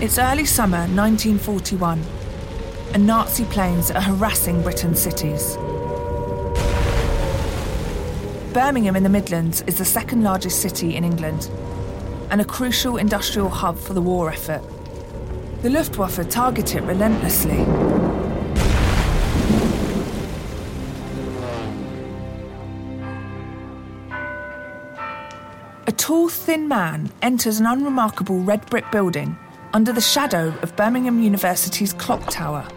It's early summer 1941, and Nazi planes are harassing Britain's cities. Birmingham in the Midlands is the second largest city in England and a crucial industrial hub for the war effort. The Luftwaffe target it relentlessly. A tall, thin man enters an unremarkable red brick building under the shadow of Birmingham University's clock tower.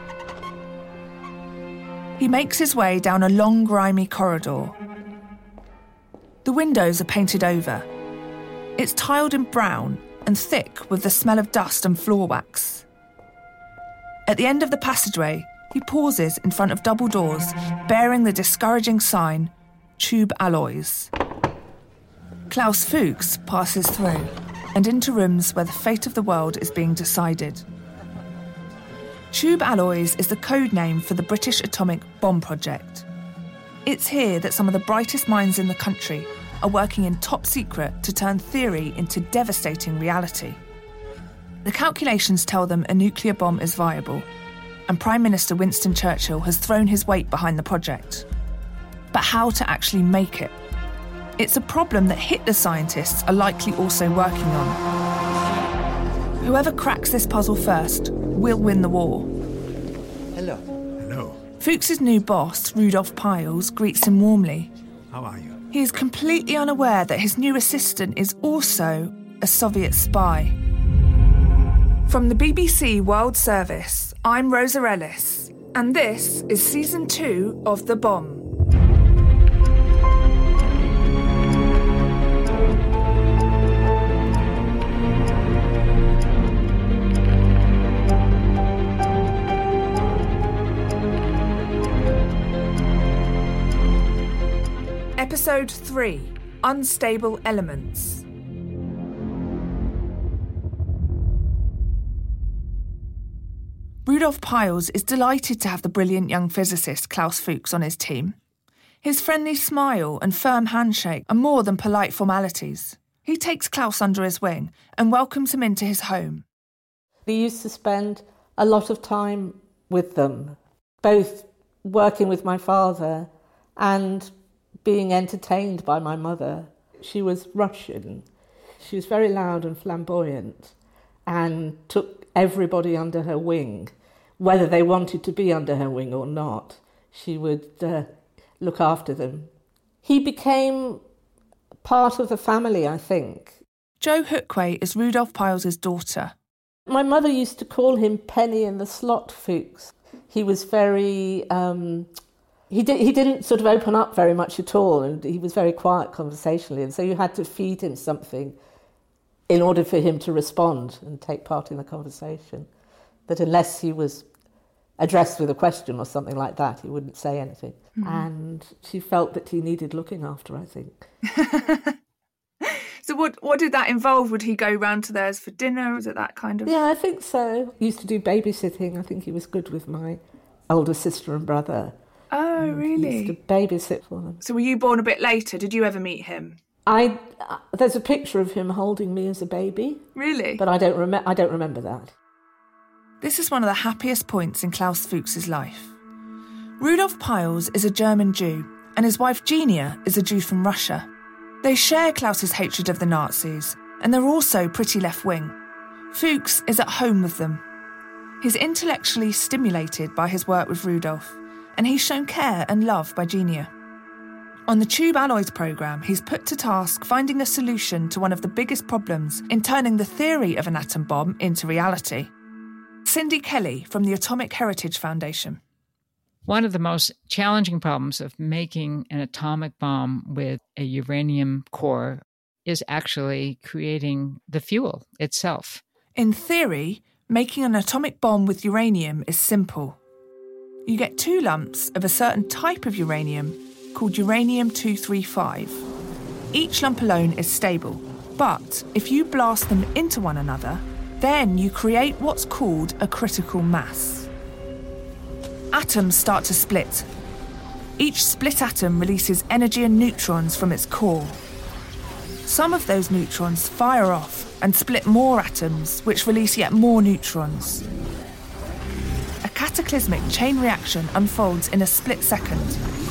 He makes his way down a long, grimy corridor. The windows are painted over. It's tiled in brown and thick with the smell of dust and floor wax. At the end of the passageway, he pauses in front of double doors bearing the discouraging sign, Tube Alloys. Klaus Fuchs passes through and into rooms where the fate of the world is being decided. Tube Alloys is the code name for the British atomic bomb project. It's here that some of the brightest minds in the country are working in top secret to turn theory into devastating reality. The calculations tell them a nuclear bomb is viable, and Prime Minister Winston Churchill has thrown his weight behind the project. But how to actually make it? It's a problem that Hitler scientists are likely also working on. Whoever cracks this puzzle first will win the war. Hello. Hello. Fuchs's new boss, Rudolf Piles, greets him warmly. How are you? He is completely unaware that his new assistant is also a Soviet spy. From the BBC World Service, I'm Rosa Ellis, and this is Season 2 of The Bomb. Episode 3, Unstable Elements. Rudolf Piles is delighted to have the brilliant young physicist Klaus Fuchs on his team. His friendly smile and firm handshake are more than polite formalities. He takes Klaus under his wing and welcomes him into his home. We used to spend a lot of time with them, both working with my father and being entertained by my mother. She was Russian. She was very loud and flamboyant and took everybody under her wing, whether they wanted to be under her wing or not. She would look after them. He became part of the family, I think. Jo Hookquay is Rudolf Piles' daughter. My mother used to call him Penny in the Slot Fuchs. He was very... He didn't sort of open up very much at all, and he was very quiet conversationally, and so you had to feed him something in order for him to respond and take part in the conversation. But unless he was addressed with a question or something like that, he wouldn't say anything. Mm-hmm. And she felt that he needed looking after, I think. So what did that involve? Would he go round to theirs for dinner? Was it that kind of... Yeah, I think so. He used to do babysitting. I think he was good with my older sister and brother. Oh, really? He used to babysit for them. So were you born a bit later? Did you ever meet him? There's a picture of him holding me as a baby. Really? But I don't remember that. This is one of the happiest points in Klaus Fuchs' life. Rudolf Piles is a German Jew, and his wife Genia is a Jew from Russia. They share Klaus's hatred of the Nazis, and they're also pretty left-wing. Fuchs is at home with them. He's intellectually stimulated by his work with Rudolf, and he's shown care and love by Genia. On the Tube Alloys programme, he's put to task finding a solution to one of the biggest problems in turning the theory of an atom bomb into reality. Cindy Kelly from the Atomic Heritage Foundation. One of the most challenging problems of making an atomic bomb with a uranium core is actually creating the fuel itself. In theory, making an atomic bomb with uranium is simple. You get 2 lumps of a certain type of uranium called uranium-235. Each lump alone is stable, but if you blast them into one another, then you create what's called a critical mass. Atoms start to split. Each split atom releases energy and neutrons from its core. Some of those neutrons fire off and split more atoms, which release yet more neutrons. A cataclysmic chain reaction unfolds in a split second.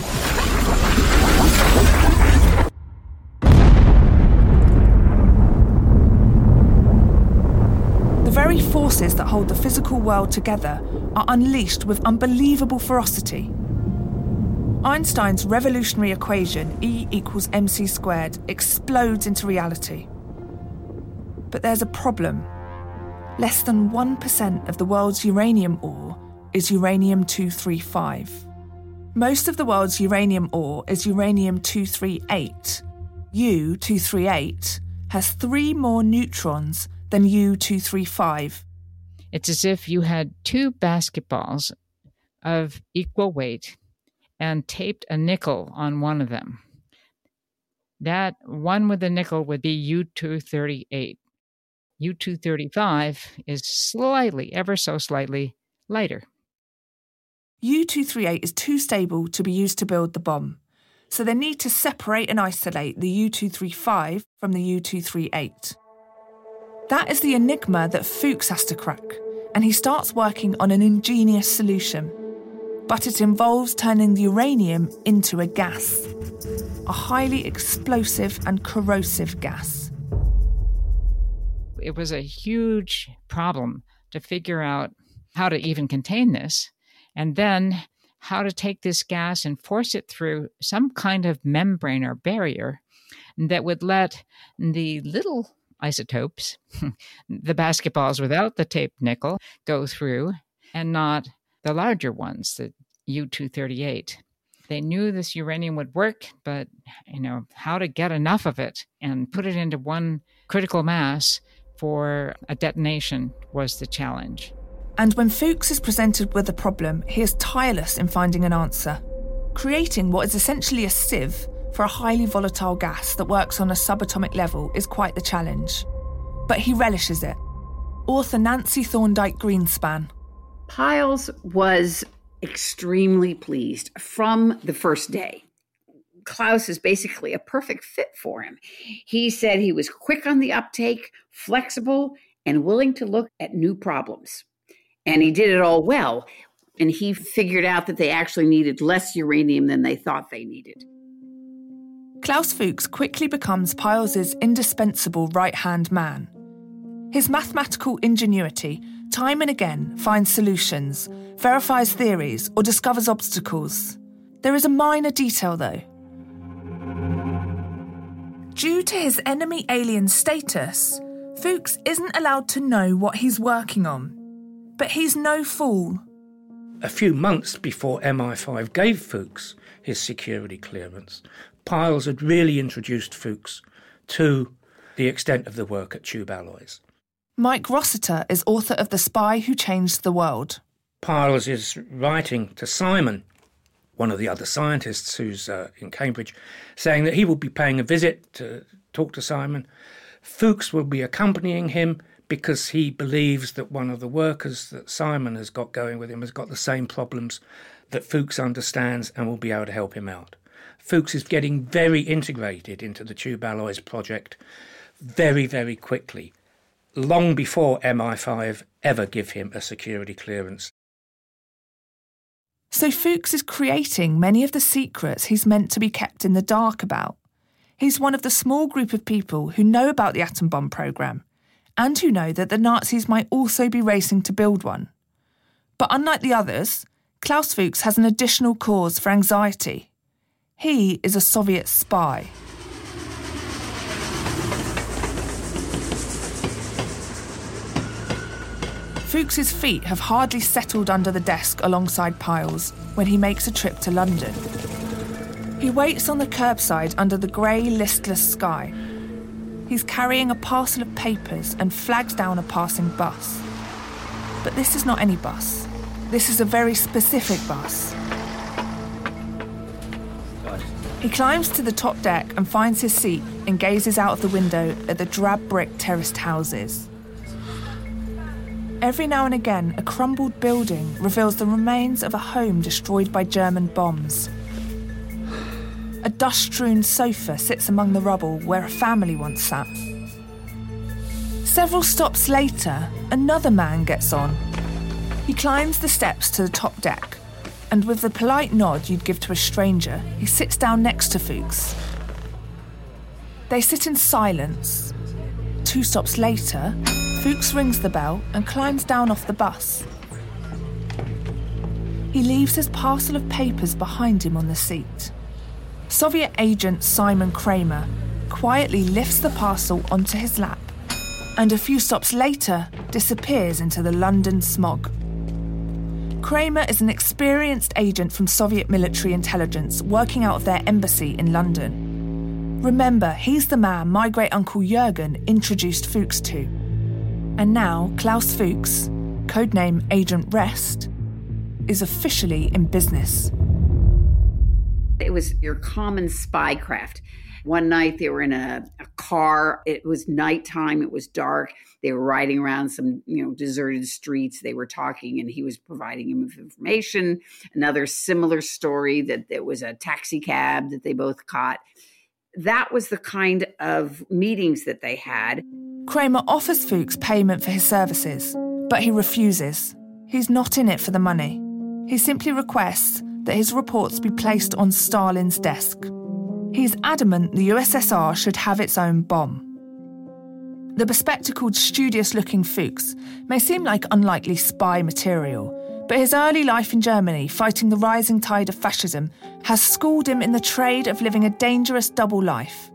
The very forces that hold the physical world together are unleashed with unbelievable ferocity. Einstein's revolutionary equation, E equals mc squared, explodes into reality. But there's a problem. Less than 1% of the world's uranium ore is uranium-235. Most of the world's uranium ore is uranium-238. U-238 has 3 more neutrons than U-235. It's as if you had 2 basketballs of equal weight and taped a nickel on one of them. That one with the nickel would be U-238. U-235 is slightly, ever so slightly, lighter. U-238 is too stable to be used to build the bomb, so they need to separate and isolate the U-235 from the U-238. That is the enigma that Fuchs has to crack, and he starts working on an ingenious solution. But it involves turning the uranium into a gas, a highly explosive and corrosive gas. It was a huge problem to figure out how to even contain this, and then how to take this gas and force it through some kind of membrane or barrier that would let the little isotopes, the basketballs without the taped nickel, go through, and not the larger ones, the U-238. They knew this uranium would work, but, how to get enough of it and put it into one critical mass for a detonation was the challenge. And when Fuchs is presented with a problem, he is tireless in finding an answer, creating what is essentially a sieve for a highly volatile gas that works on a subatomic level is quite the challenge. But he relishes it. Author Nancy Thorndike Greenspan. Piles was extremely pleased from the first day. Klaus is basically a perfect fit for him. He said he was quick on the uptake, flexible, and willing to look at new problems. And he did it all well. And he figured out that they actually needed less uranium than they thought they needed. Klaus Fuchs quickly becomes Piles' indispensable right-hand man. His mathematical ingenuity time and again finds solutions, verifies theories, or discovers obstacles. There is a minor detail, though. Due to his enemy alien status, Fuchs isn't allowed to know what he's working on. But he's no fool. A few months before MI5 gave Fuchs his security clearance, Piles had really introduced Fuchs to the extent of the work at Tube Alloys. Mike Rossiter is author of The Spy Who Changed the World. Piles is writing to Simon, one of the other scientists who's in Cambridge, saying that he will be paying a visit to talk to Simon. Fuchs will be accompanying him because he believes that one of the workers that Simon has got going with him has got the same problems that Fuchs understands and will be able to help him out. Fuchs is getting very integrated into the Tube Alloys project very, very quickly, long before MI5 ever give him a security clearance. So Fuchs is creating many of the secrets he's meant to be kept in the dark about. He's one of the small group of people who know about the atom bomb programme and who know that the Nazis might also be racing to build one. But unlike the others, Klaus Fuchs has an additional cause for anxiety. He is a Soviet spy. Fuchs's feet have hardly settled under the desk alongside Piles when he makes a trip to London. He waits on the curbside under the grey, listless sky. He's carrying a parcel of papers and flags down a passing bus. But this is not any bus. This is a very specific bus. He climbs to the top deck and finds his seat and gazes out of the window at the drab brick terraced houses. Every now and again, a crumbled building reveals the remains of a home destroyed by German bombs. a dust-strewn sofa sits among the rubble where a family once sat. Several stops later, another man gets on. He climbs the steps to the top deck, and with the polite nod you'd give to a stranger, he sits down next to Fuchs. They sit in silence. 2 stops later, Fuchs rings the bell and climbs down off the bus. He leaves his parcel of papers behind him on the seat. Soviet agent Simon Kramer quietly lifts the parcel onto his lap and a few stops later disappears into the London smog. Kramer is an experienced agent from Soviet military intelligence working out of their embassy in London. Remember, he's the man my great-uncle Jürgen introduced Fuchs to. And now Klaus Fuchs, codename Agent Rest, is officially in business. It was your common spy craft. One night they were in a car. It was nighttime. It was dark. They were riding around some, deserted streets. They were talking and he was providing him with information. Another similar story that there was a taxi cab that they both caught. That was the kind of meetings that they had. Kramer offers Fuchs payment for his services, but he refuses. He's not in it for the money. He simply requests that his reports be placed on Stalin's desk. He's adamant the USSR should have its own bomb. The bespectacled, studious-looking Fuchs may seem like unlikely spy material, but his early life in Germany fighting the rising tide of fascism has schooled him in the trade of living a dangerous double life.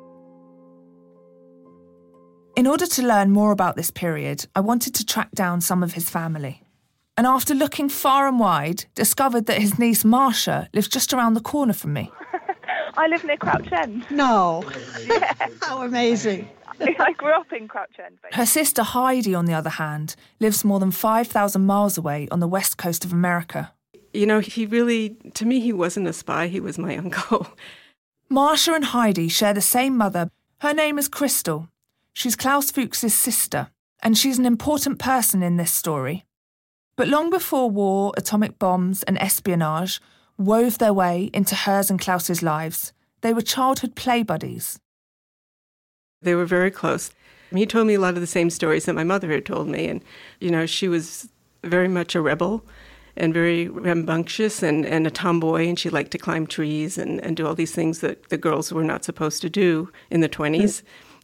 In order to learn more about this period, I wanted to track down some of his family. And after looking far and wide, discovered that his niece Marcia lives just around the corner from me. I live near Crouch End. No. Yeah. How amazing. I grew up in Crouch End. Basically. Her sister Heidi, on the other hand, lives more than 5,000 miles away on the west coast of America. He really, to me, he wasn't a spy. He was my uncle. Marcia and Heidi share the same mother. Her name is Crystal. She's Klaus Fuchs' sister, and she's an important person in this story. But long before war, atomic bombs and espionage wove their way into hers and Klaus's lives, they were childhood play buddies. They were very close. He told me a lot of the same stories that my mother had told me. And, she was very much a rebel and very rambunctious and a tomboy. And she liked to climb trees and do all these things that the girls were not supposed to do in the 20s.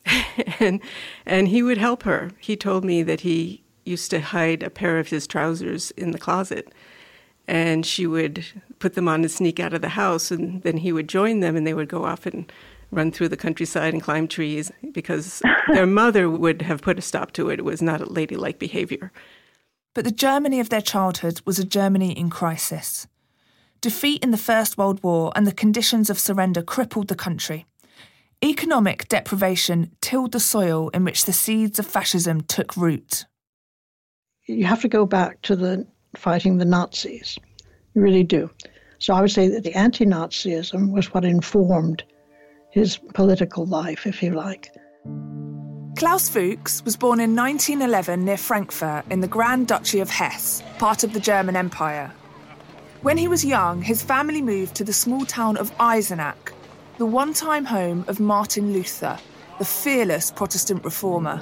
and he would help her. He told me that he used to hide a pair of his trousers in the closet. And she would put them on and sneak out of the house. And then he would join them and they would go off and run through the countryside and climb trees because their mother would have put a stop to it. It was not a ladylike behavior. But the Germany of their childhood was a Germany in crisis. Defeat in the First World War and the conditions of surrender crippled the country. Economic deprivation tilled the soil in which the seeds of fascism took root. You have to go back to fighting the Nazis. You really do. So I would say that the anti-Nazism was what informed his political life, if you like. Klaus Fuchs was born in 1911 near Frankfurt in the Grand Duchy of Hesse, part of the German Empire. When he was young, his family moved to the small town of Eisenach, the one-time home of Martin Luther, the fearless Protestant reformer.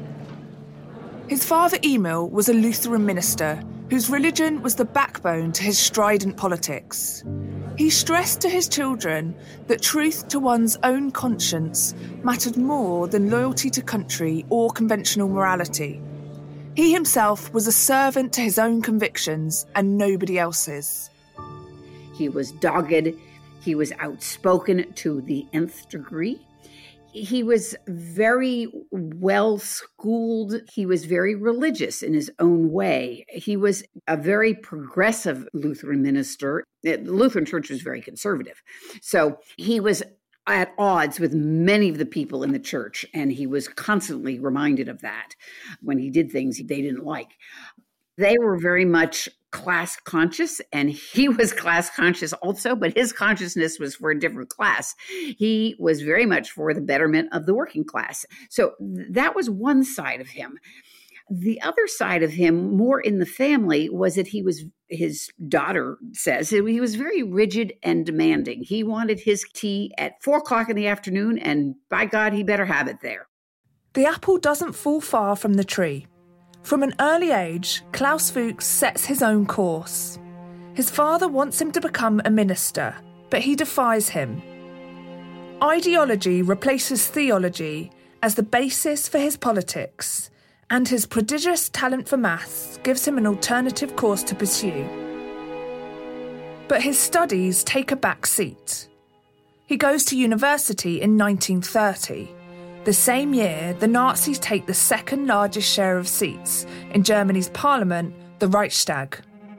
His father, Emil, was a Lutheran minister whose religion was the backbone to his strident politics. He stressed to his children that truth to one's own conscience mattered more than loyalty to country or conventional morality. He himself was a servant to his own convictions and nobody else's. He was dogged. He was outspoken to the nth degree. He was very well schooled. He was very religious in his own way. He was a very progressive Lutheran minister. The Lutheran Church was very conservative. So he was at odds with many of the people in the church, and he was constantly reminded of that when he did things they didn't like. They were very much class conscious, and he was class conscious also, but his consciousness was for a different class. He was very much for the betterment of the working class. So that was one side of him. The other side of him, more in the family, was that his daughter says, he was very rigid and demanding. He wanted his tea at 4:00 in the afternoon, and by God, he better have it there. The apple doesn't fall far from the tree. From an early age, Klaus Fuchs sets his own course. His father wants him to become a minister, but he defies him. Ideology replaces theology as the basis for his politics, and his prodigious talent for maths gives him an alternative course to pursue. But his studies take a back seat. He goes to university in 1930. The same year, the Nazis take the second largest share of seats in Germany's parliament, the Reichstag.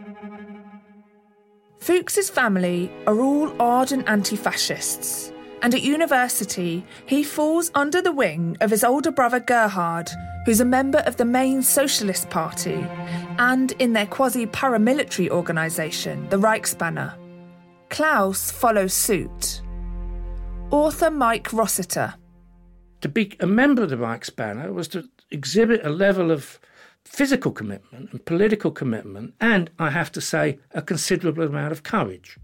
Fuchs's family are all ardent anti-fascists, and at university, he falls under the wing of his older brother Gerhard, who's a member of the main Socialist Party, and in their quasi-paramilitary organisation, the Reichsbanner. Klaus follows suit. Author Mike Rossiter. To be a member of the Reichsbanner was to exhibit a level of physical commitment and political commitment, and, I have to say, a considerable amount of courage.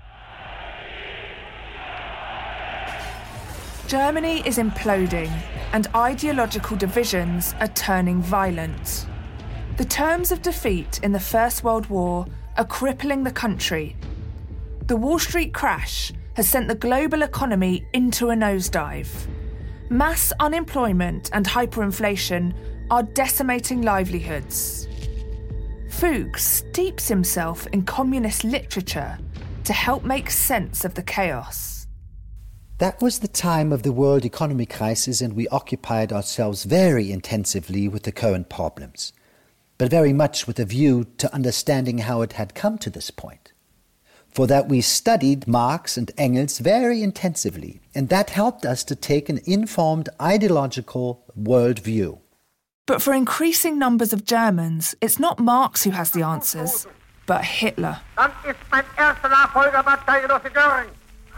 Germany is imploding, and ideological divisions are turning violent. The terms of defeat in the First World War are crippling the country. The Wall Street crash has sent the global economy into a nosedive. Mass unemployment and hyperinflation are decimating livelihoods. Fuchs steeps himself in communist literature to help make sense of the chaos. That was the time of the world economic crisis, and we occupied ourselves very intensively with the current problems, but very much with a view to understanding how it had come to this point. For that we studied Marx and Engels very intensively, and that helped us to take an informed ideological worldview. But for increasing numbers of Germans, it's not Marx who has the answers, but Hitler. Dann ist mein erster Nachfolger Parteienosse Göring.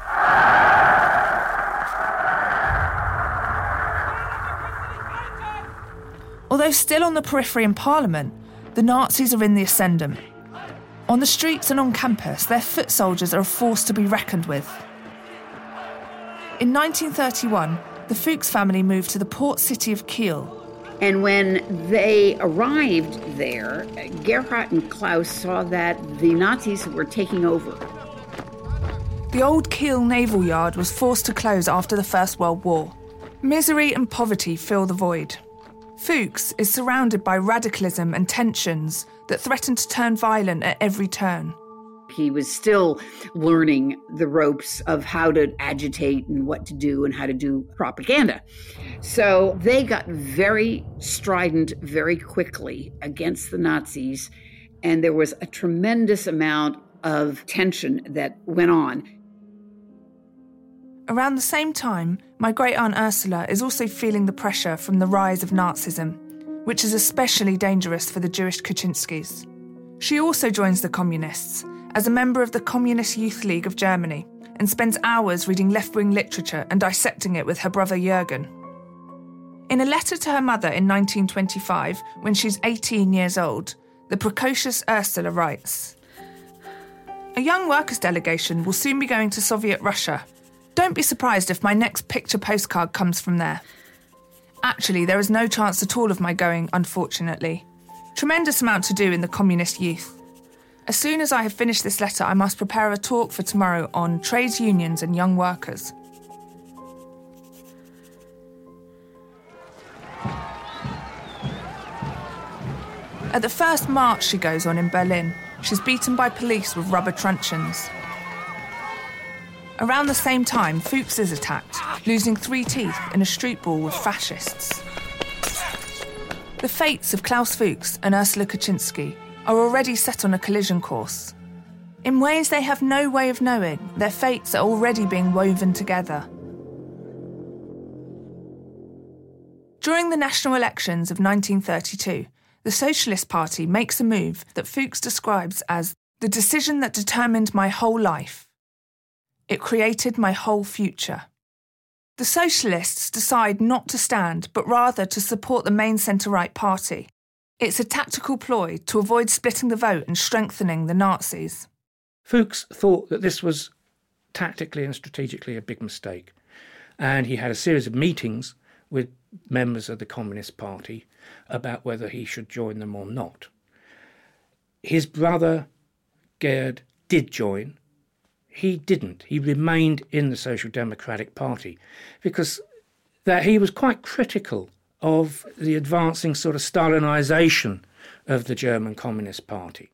Although still on the periphery in Parliament, the Nazis are in the ascendant. On the streets and on campus, their foot soldiers are a force to be reckoned with. In 1931, the Fuchs family moved to the port city of Kiel. And when they arrived there, Gerhard and Klaus saw that the Nazis were taking over. The old Kiel naval yard was forced to close after the First World War. Misery and poverty fill the void. Fuchs is surrounded by radicalism and tensions that threaten to turn violent at every turn. He was still learning the ropes of how to agitate and what to do and how to do propaganda. So they got very strident very quickly against the Nazis, and there was a tremendous amount of tension that went on. Around the same time, my great-aunt Ursula is also feeling the pressure from the rise of Nazism, which is especially dangerous for the Jewish Kaczynskis. She also joins the communists as a member of the Communist Youth League of Germany and spends hours reading left-wing literature and dissecting it with her brother Jürgen. In a letter to her mother in 1925, when she's 18 years old, the precocious Ursula writes, "A young workers' delegation will soon be going to Soviet Russia. Don't be surprised if my next picture postcard comes from there. Actually, there is no chance at all of my going, unfortunately. Tremendous amount to do in the communist youth. As soon as I have finished this letter, I must prepare a talk for tomorrow on trades unions and young workers." At the first march she goes on in Berlin, she's beaten by police with rubber truncheons. Around the same time, Fuchs is attacked, losing 3 teeth in a street brawl with fascists. The fates of Klaus Fuchs and Ursula Kaczynski are already set on a collision course. In ways they have no way of knowing, their fates are already being woven together. During the national elections of 1932, the Socialist Party makes a move that Fuchs describes as the decision that determined my whole life. It created my whole future. The Socialists decide not to stand, but rather to support the main centre-right party. It's a tactical ploy to avoid splitting the vote and strengthening the Nazis. Fuchs thought that this was tactically and strategically a big mistake, and he had a series of meetings with members of the Communist Party about whether he should join them or not. His brother, Gerd, did join. He didn't. He remained in the Social Democratic Party because that he was quite critical of the advancing sort of Stalinisation of the German Communist Party.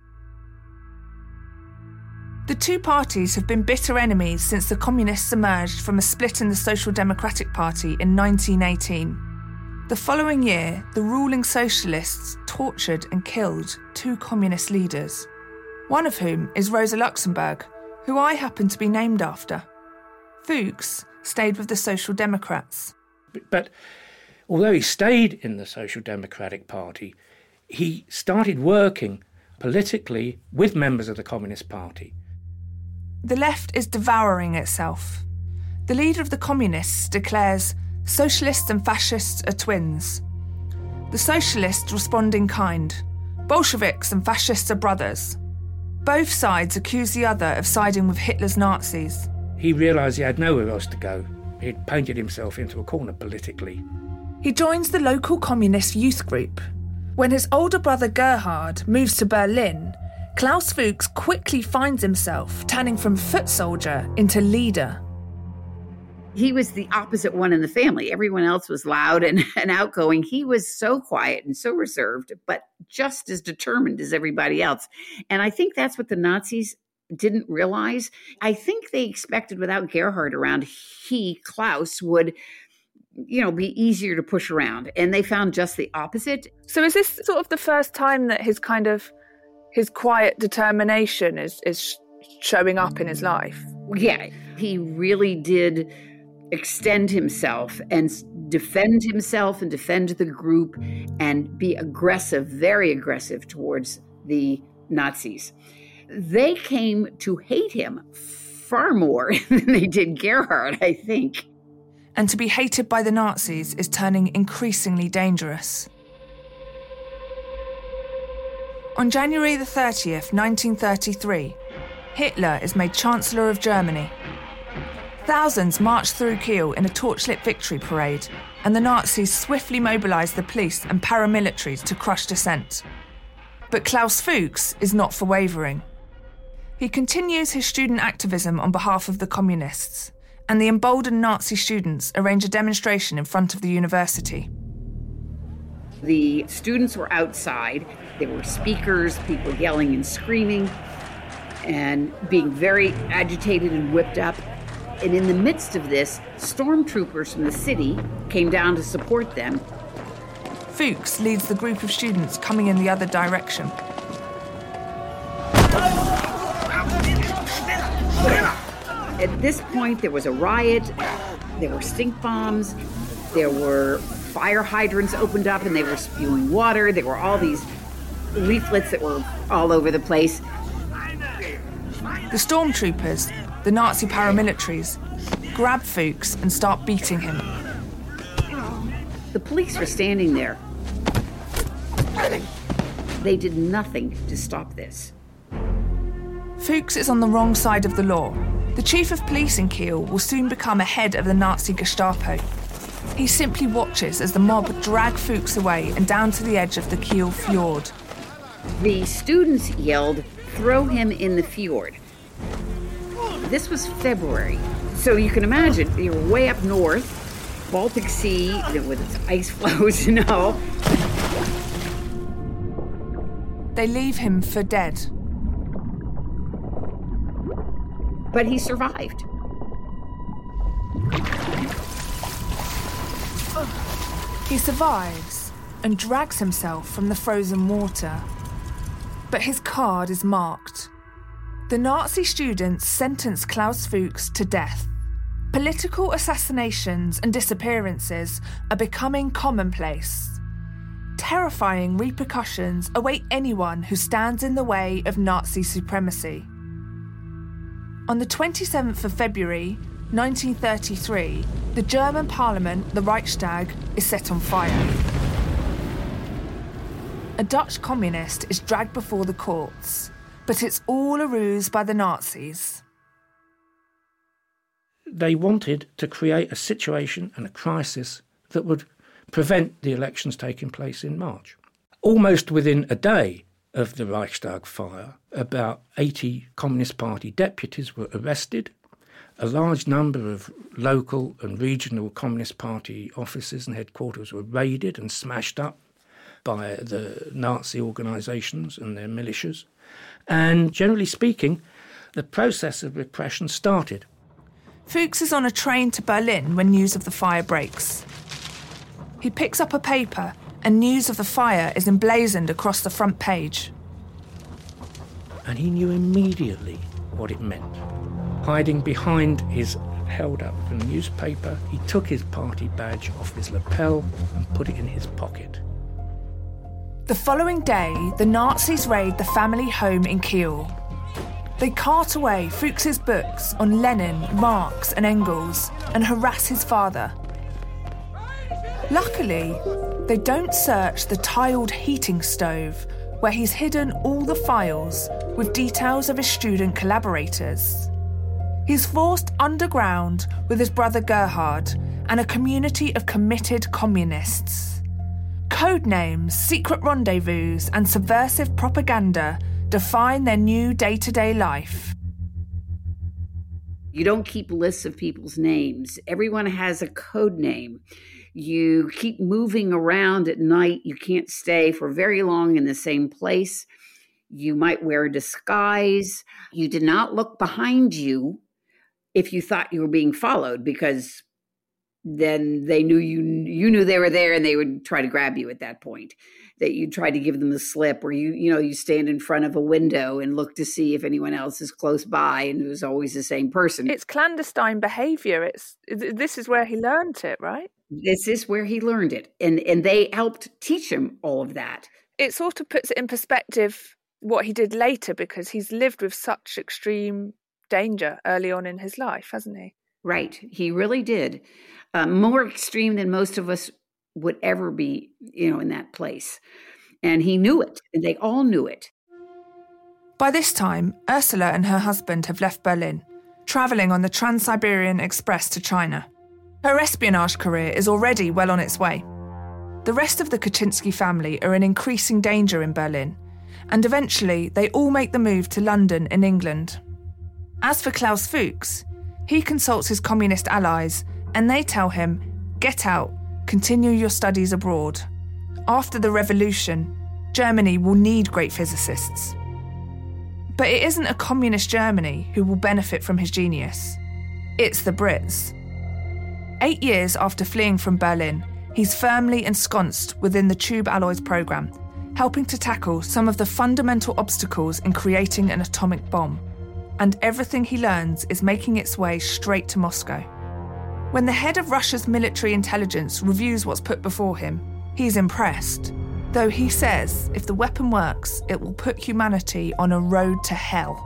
The two parties have been bitter enemies since the Communists emerged from a split in the Social Democratic Party in 1918. The following year, the ruling socialists tortured and killed two communist leaders, one of whom is Rosa Luxemburg, who I happen to be named after. Fuchs stayed with the Social Democrats. But although he stayed in the Social Democratic Party, he started working politically with members of the Communist Party. The left is devouring itself. The leader of the Communists declares, "Socialists and fascists are twins." The socialists respond in kind. Bolsheviks and fascists are brothers. Both sides accuse the other of siding with Hitler's Nazis. He realised he had nowhere else to go. He'd painted himself into a corner politically. He joins the local communist youth group. When his older brother Gerhard moves to Berlin, Klaus Fuchs quickly finds himself turning from foot soldier into leader. He was the opposite one in the family. Everyone else was loud and outgoing. He was so quiet and so reserved, but just as determined as everybody else. And I think that's what the Nazis didn't realize. I think they expected without Gerhard around, Klaus, would, be easier to push around. And they found just the opposite. So is this sort of the first time that his quiet determination is showing up in his life? Yeah, he really did extend himself and defend himself and defend the group and be aggressive, very aggressive towards the Nazis. They came to hate him far more than they did Gerhard, I think. And to be hated by the Nazis is turning increasingly dangerous. On January the 30th, 1933, Hitler is made Chancellor of Germany. Thousands march through Kiel in a torchlit victory parade, and the Nazis swiftly mobilise the police and paramilitaries to crush dissent. But Klaus Fuchs is not for wavering. He continues his student activism on behalf of the communists, and the emboldened Nazi students arrange a demonstration in front of the university. The students were outside. There were speakers, people yelling and screaming, and being very agitated and whipped up. And in the midst of this, stormtroopers from the city came down to support them. Fuchs leads the group of students coming in the other direction. At this point, there was a riot, there were stink bombs, there were fire hydrants opened up and they were spewing water, there were all these leaflets that were all over the place. The stormtroopers, the Nazi paramilitaries, grab Fuchs and start beating him. The police were standing there. They did nothing to stop this. Fuchs is on the wrong side of the law. The chief of police in Kiel will soon become a head of the Nazi Gestapo. He simply watches as the mob drag Fuchs away and down to the edge of the Kiel fjord. The students yelled, "Throw him in the fjord." This was February, so you can imagine they were way up north, Baltic Sea, with its ice flows and all. They leave him for dead. But he survived. He survives and drags himself from the frozen water. But his card is marked. The Nazi students sentence Klaus Fuchs to death. Political assassinations and disappearances are becoming commonplace. Terrifying repercussions await anyone who stands in the way of Nazi supremacy. On the 27th of February, 1933, the German parliament, the Reichstag, is set on fire. a Dutch communist is dragged before the courts, but it's all a ruse by the Nazis. They wanted to create a situation and a crisis that would prevent the elections taking place in March. Almost within a day of the Reichstag fire, about 80 Communist Party deputies were arrested. A large number of local and regional Communist Party offices and headquarters were raided and smashed up by the Nazi organisations and their militias. And generally speaking, the process of repression started. Fuchs is on a train to Berlin when news of the fire breaks. He picks up a paper and news of the fire is emblazoned across the front page. And he knew immediately what it meant. Hiding behind his held-up newspaper, he took his party badge off his lapel and put it in his pocket. The following day, the Nazis raid the family home in Kiel. They cart away Fuchs's books on Lenin, Marx and Engels and harass his father. Luckily, they don't search the tiled heating stove where he's hidden all the files with details of his student collaborators. He's forced underground with his brother Gerhard and a community of committed communists. Code names, secret rendezvous and subversive propaganda define their new day-to-day life. You don't keep lists of people's names. Everyone has a code name. You keep moving around at night. You can't stay for very long in the same place. You might wear a disguise. You did not look behind you if you thought you were being followed, because then they knew you knew they were there and they would try to grab you at that point. That you try to give them the slip, or you stand in front of a window and look to see if anyone else is close by, and it was always the same person. It's clandestine behaviour. This is where he learned it, right? This is where he learned it. And they helped teach him all of that. It sort of puts it in perspective what he did later, because he's lived with such extreme danger early on in his life, hasn't he? Right. He really did. More extreme than most of us would ever be, in that place. And he knew it, and they all knew it. By this time, Ursula and her husband have left Berlin, travelling on the Trans-Siberian Express to China. Her espionage career is already well on its way. The rest of the Kaczynski family are in increasing danger in Berlin, and eventually they all make the move to London in England. As for Klaus Fuchs, he consults his communist allies, and they tell him, get out, continue your studies abroad. After the revolution, Germany will need great physicists. But it isn't a communist Germany who will benefit from his genius. It's the Brits. 8 years after fleeing from Berlin, he's firmly ensconced within the Tube Alloys programme, helping to tackle some of the fundamental obstacles in creating an atomic bomb. And everything he learns is making its way straight to Moscow. When the head of Russia's military intelligence reviews what's put before him, he's impressed. Though he says if the weapon works, it will put humanity on a road to hell.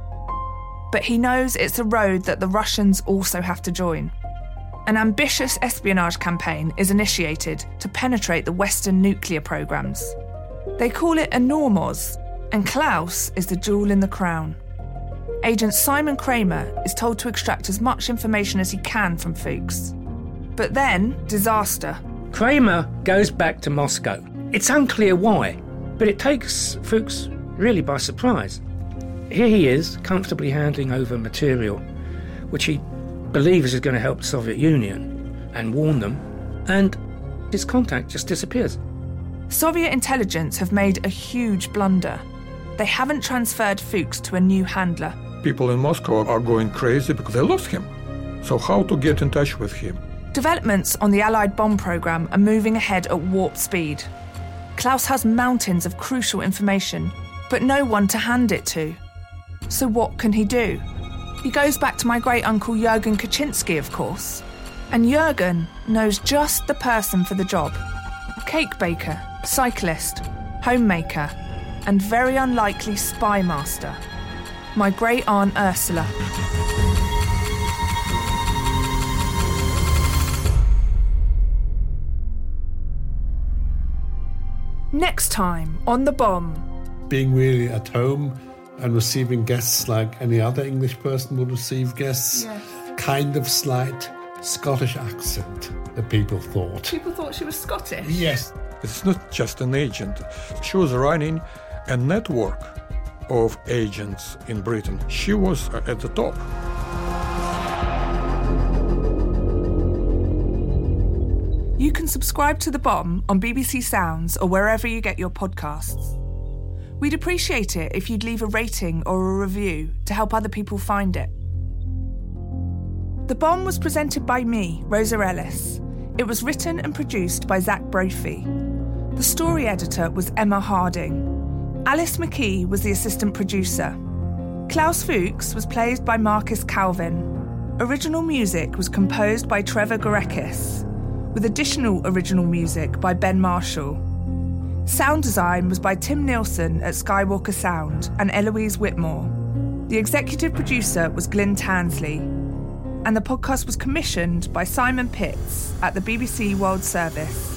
But he knows it's a road that the Russians also have to join. An ambitious espionage campaign is initiated to penetrate the Western nuclear programs. They call it a Normos, and Klaus is the jewel in the crown. Agent Simon Kramer is told to extract as much information as he can from Fuchs. But then, disaster. Kramer goes back to Moscow. It's unclear why, but it takes Fuchs really by surprise. Here he is, comfortably handing over material, which he believes is going to help the Soviet Union and warn them, and his contact just disappears. Soviet intelligence have made a huge blunder. They haven't transferred Fuchs to a new handler. People in Moscow are going crazy because they lost him. So how to get in touch with him? Developments on the Allied bomb programme are moving ahead at warp speed. Klaus has mountains of crucial information, but no one to hand it to. So what can he do? He goes back to my great-uncle Jürgen Kaczynski, of course. And Jürgen knows just the person for the job. Cake baker, cyclist, homemaker, and very unlikely spy master. My great-aunt Ursula. Next time on The Bomb. Being really at home and receiving guests like any other English person would receive guests. Yes. Kind of slight Scottish accent, the people thought. People thought she was Scottish? Yes. It's not just an agent. She was running a network of agents in Britain. She was at the top. You can subscribe to The Bomb on BBC Sounds or wherever you get your podcasts. We'd appreciate it if you'd leave a rating or a review to help other people find it. The Bomb was presented by me, Rosa Ellis. It was written and produced by Zach Brophy. The story editor was Emma Harding. Alice McKee was the assistant producer. Klaus Fuchs was played by Marcus Calvin. Original music was composed by Trevor Gorekis, with additional original music by Ben Marshall. Sound design was by Tim Nielsen at Skywalker Sound and Eloise Whitmore. The executive producer was Glyn Tansley, and the podcast was commissioned by Simon Pitts at the BBC World Service.